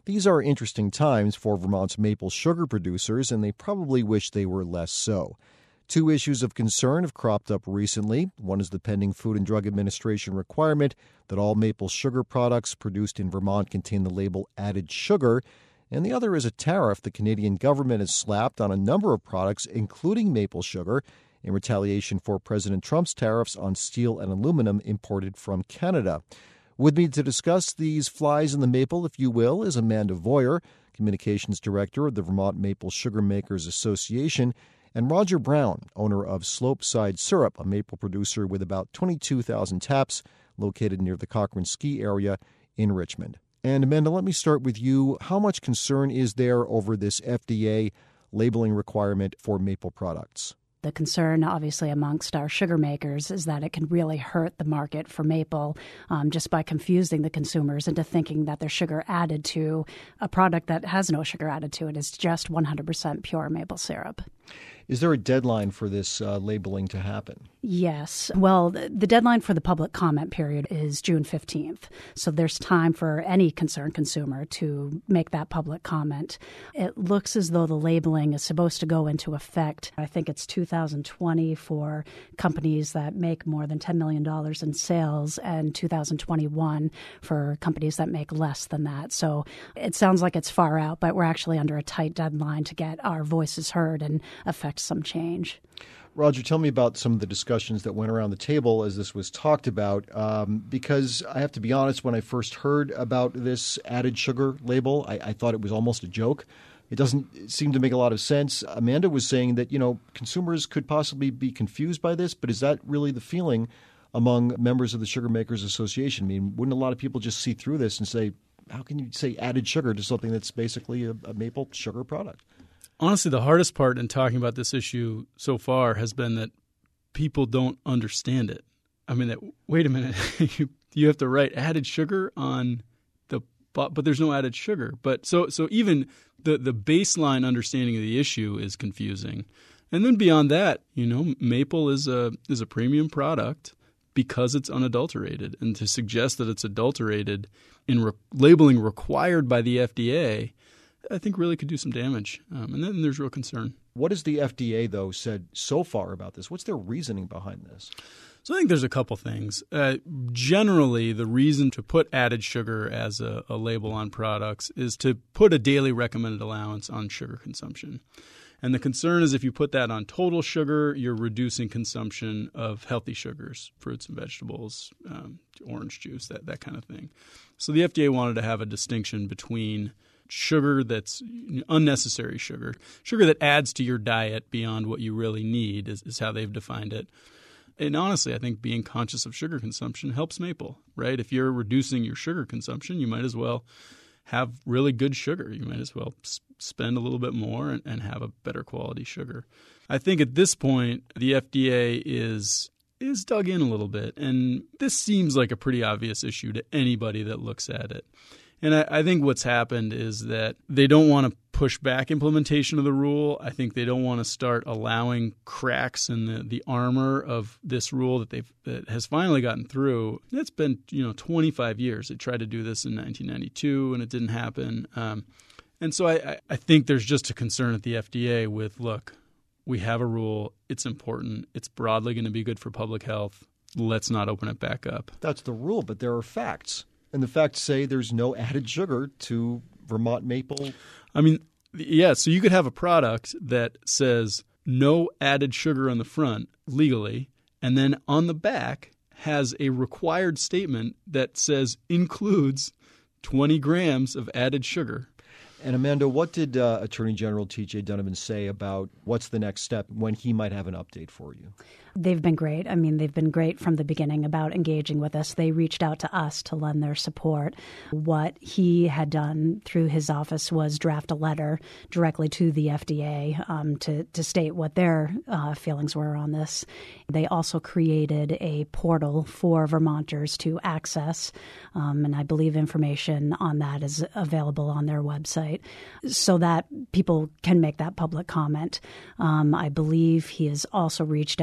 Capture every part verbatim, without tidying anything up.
These are interesting times for Vermont's maple sugar producers, and they probably wish they were less so. Two issues of concern have cropped up recently. One is the pending Food and Drug Administration requirement that all maple sugar products produced in Vermont contain the label added sugar, and the other is a tariff the Canadian government has slapped on a number of products, including maple sugar, in retaliation for President Trump's tariffs on steel and aluminum imported from Canada. With me to discuss these flies in the maple, if you will, is Amanda Voyer, Communications Director of the Vermont Maple Sugar Makers Association, and Roger Brown, owner of Slopeside Syrup, a maple producer with about twenty-two thousand taps located near the Cochrane Ski area in Richmond. And Amanda, let me start with you. How much concern is there over this F D A labeling requirement for maple products? The concern, obviously, amongst our sugar makers is that it can really hurt the market for maple um, just by confusing the consumers into thinking that there's sugar added to a product that has no sugar added to it. It's just one hundred percent pure maple syrup. Is there a deadline for this uh, labeling to happen? Yes. Well, the deadline for the public comment period is June fifteenth. So there's time for any concerned consumer to make that public comment. It looks as though the labeling is supposed to go into effect, I think it's two thousand twenty for companies that make more than ten million dollars in sales, and two thousand twenty-one for companies that make less than that. So it sounds like it's far out, but we're actually under a tight deadline to get our voices heard and affect some change. Roger, tell me about some of the discussions that went around the table as this was talked about, um, because I have to be honest, when I first heard about this added sugar label, I, I thought it was almost a joke. It doesn't seem to make a lot of sense. Amanda was saying that, you know, consumers could possibly be confused by this, but is that really the feeling among members of the Sugar Makers Association? I mean, wouldn't a lot of people just see through this and say, how can you say added sugar to something that's basically a, a maple sugar product? Honestly, the hardest part in talking about this issue so far has been that people don't understand it. I mean, that, wait a minute, you, you have to write added sugar on the, but there's no added sugar. But so so even the, the baseline understanding of the issue is confusing. And then beyond that, you know, maple is a is a premium product because it's unadulterated. And to suggest that it's adulterated in re- labeling required by the F D A, I think really could do some damage. Um, and then there's real concern. What has the F D A, though, said so far about this? What's their reasoning behind this? So I think there's a couple things. Uh, generally, the reason to put added sugar as a, a label on products is to put a daily recommended allowance on sugar consumption. And the concern is if you put that on total sugar, you're reducing consumption of healthy sugars, fruits and vegetables, um, orange juice, that, that kind of thing. So the F D A wanted to have a distinction between sugar that's unnecessary sugar, sugar that adds to your diet beyond what you really need is, is how they've defined it. And honestly, I think being conscious of sugar consumption helps maple, right? If you're reducing your sugar consumption, you might as well have really good sugar. You might as well spend a little bit more and, and have a better quality sugar. I think at this point, the F D A is is dug in a little bit, and this seems like a pretty obvious issue to anybody that looks at it. And I, I think what's happened is that they don't want to push back implementation of the rule. I think they don't want to start allowing cracks in the, the armor of this rule that they've that has finally gotten through. It's been you know twenty-five years. They tried to do this in nineteen ninety-two, and it didn't happen. Um, and so I, I think there's just a concern at the F D A with, look, we have a rule. It's important. It's broadly going to be good for public health. Let's not open it back up. That's the rule, but there are facts. And the facts say there's no added sugar to Vermont maple. I mean, yeah, so you could have a product that says no added sugar on the front legally, and then on the back has a required statement that says includes twenty grams of added sugar. And Amanda, what did uh, Attorney General T J Donovan say about what's the next step when he might have an update for you? They've been great. I mean, they've been great from the beginning about engaging with us. They reached out to us to lend their support. What he had done through his office was draft a letter directly to the F D A um, to, to state what their uh, feelings were on this. They also created a portal for Vermonters to access, um, and I believe information on that is available on their website so that people can make that public comment. Um, I believe he has also reached out directly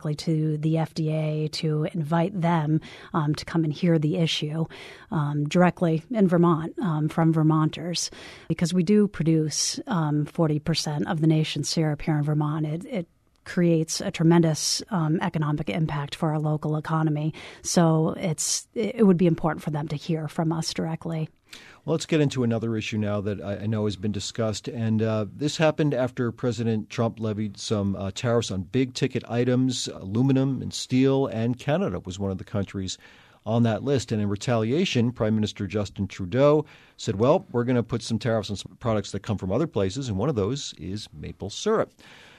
directly to the F D A to invite them um, to come and hear the issue um, directly in Vermont um, from Vermonters, because we do produce um, forty percent of the nation's syrup here in Vermont. It, it creates a tremendous um, economic impact for our local economy. So it's it would be important for them to hear from us directly. Well, let's get into another issue now that I know has been discussed. And uh, this happened after President Trump levied some uh, tariffs on big-ticket items, aluminum and steel, and Canada was one of the countries on that list. And in retaliation, Prime Minister Justin Trudeau said, well, we're going to put some tariffs on some products that come from other places, and one of those is maple syrup.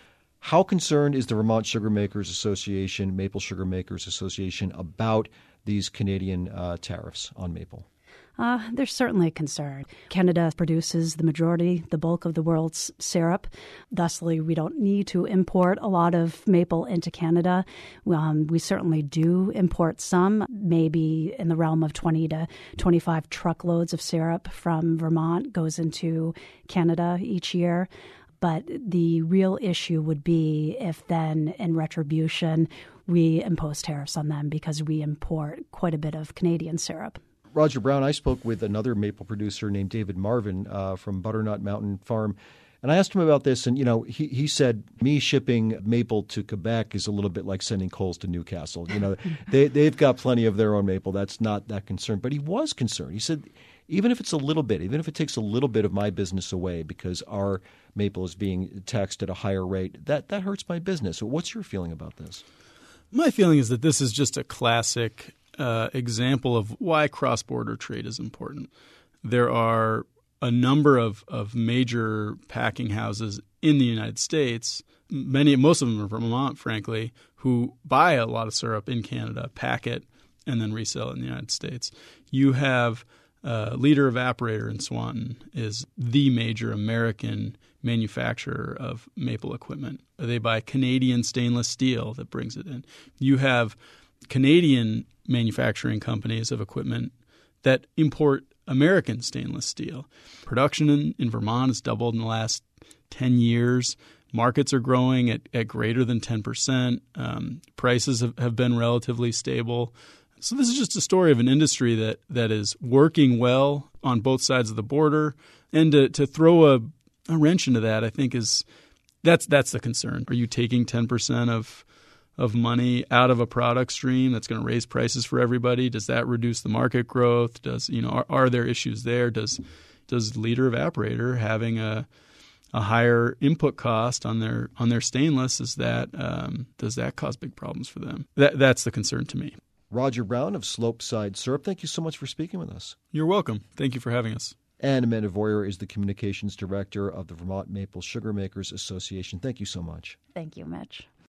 How concerned is the Vermont Sugar Makers Association, Maple Sugar Makers Association, about these Canadian uh, tariffs on maple? Uh, there's certainly a concern. Canada produces the majority, the bulk of the world's syrup. Thusly, we don't need to import a lot of maple into Canada. Um, we certainly do import some, maybe in the realm of twenty to twenty-five truckloads of syrup from Vermont goes into Canada each year. But the real issue would be if then, in retribution, we impose tariffs on them because we import quite a bit of Canadian syrup. Roger Brown, I spoke with another maple producer named David Marvin uh, from Butternut Mountain Farm, and I asked him about this, and, you know, he, he said, me shipping maple to Quebec is a little bit like sending coals to Newcastle. You know, they, they've got plenty of their own maple. That's not that concerned. But he was concerned. He said, even if it's a little bit, even if it takes a little bit of my business away because our maple is being taxed at a higher rate, that, that hurts my business. So what's your feeling about this? My feeling is that this is just a classic uh, example of why cross-border trade is important. There are a number of, of major packing houses in the United States, many, most of them are from Vermont, frankly, who buy a lot of syrup in Canada, pack it, and then resell it in the United States. You have uh, Leader Evaporator in Swanton is the major American manufacturer of maple equipment. They buy Canadian stainless steel that brings it in. You have Canadian manufacturing companies of equipment that import American stainless steel. Production in, in Vermont has doubled in the last ten years. Markets are growing at, at greater than ten percent. Um, prices have, have been relatively stable. So this is just a story of an industry that, that is working well on both sides of the border. And to, to throw a, a wrench into that, I think is that's that's the concern. Are you taking ten percent of of money out of a product stream that's going to raise prices for everybody? Does that reduce the market growth? Does you know are, are there issues there? Does does Leader Evaporator having a a higher input cost on their on their stainless, is that um, does that cause big problems for them? That that's the concern to me. Roger Brown of Slopeside Syrup, thank you so much for speaking with us. You're welcome. Thank you for having us. And Amanda Voyer is the Communications Director of the Vermont Maple Sugar Makers Association. Thank you so much. Thank you, Mitch.